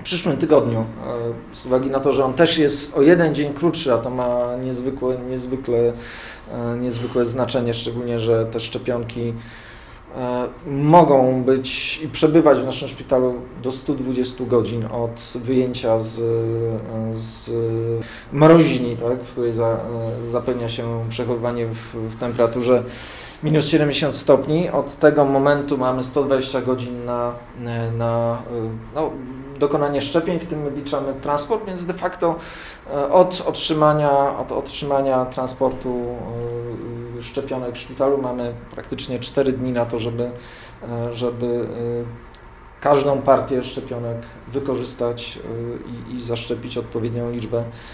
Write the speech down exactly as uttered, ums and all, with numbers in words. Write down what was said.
przyszłym tygodniu, z uwagi na to, że on też jest o jeden dzień krótszy, a to ma niezwykłe, niezwykle, niezwykłe znaczenie, szczególnie, że te szczepionki mogą być i przebywać w naszym szpitalu do stu dwudziestu godzin od wyjęcia z, z mrozini, tak, w której za, zapewnia się przechowywanie w, w temperaturze minus siedemdziesiąt stopni. Od tego momentu mamy sto dwadzieścia godzin na, na no, dokonanie szczepień, w tym wliczamy transport, więc de facto od otrzymania, od otrzymania transportu szczepionek w szpitalu mamy praktycznie cztery dni na to, żeby, żeby każdą partię szczepionek wykorzystać i, i zaszczepić odpowiednią liczbę